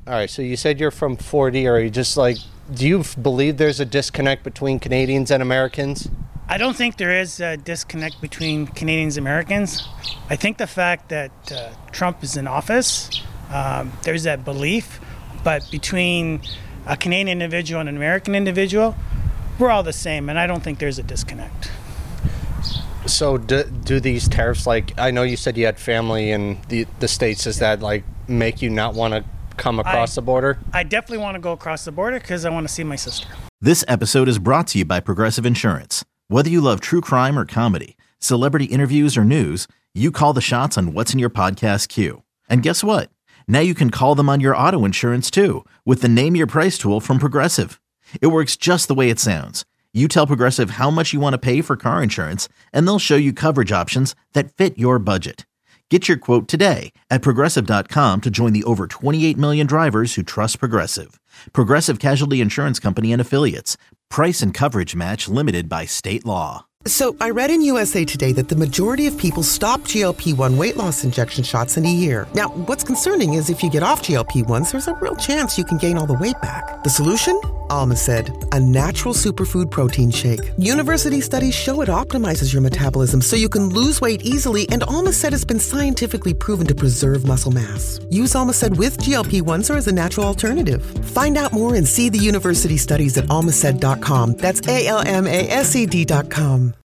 All right, so you said you're from 40. Are you just like, do you believe there's a disconnect between Canadians and Americans? I don't think there is a disconnect between Canadians and Americans. I think the fact that Trump is in office, there's that belief, but between a Canadian individual and an American individual, we're all the same, and I don't think there's a disconnect. So do these tariffs, like, I know you said you had family in the States, does that like make you not want to come across the border? I definitely want to go across the border because I want to see my sister. This episode is brought to you by Progressive Insurance. Whether you love true crime or comedy, celebrity interviews or news, you call the shots on what's in your podcast queue. And guess what? Now you can call them on your auto insurance too with the Name Your Price tool from Progressive. It works just the way it sounds. You tell Progressive how much you want to pay for car insurance, and they'll show you coverage options that fit your budget. Get your quote today at Progressive.com to join the over 28 million drivers who trust Progressive. Progressive Casualty Insurance Company and Affiliates. Price and coverage match limited by state law. So I read in USA Today that the majority of people stop GLP-1 weight loss injection shots in a year. Now, what's concerning is if you get off GLP-1s, there's a real chance you can gain all the weight back. The solution? Almacid, a natural superfood protein shake. University studies show it optimizes your metabolism so you can lose weight easily, and Almacid has been scientifically proven to preserve muscle mass. Use Almacid with GLP-1s or as a natural alternative. Find out more and see the university studies at almacid.com. That's ALMASED.com.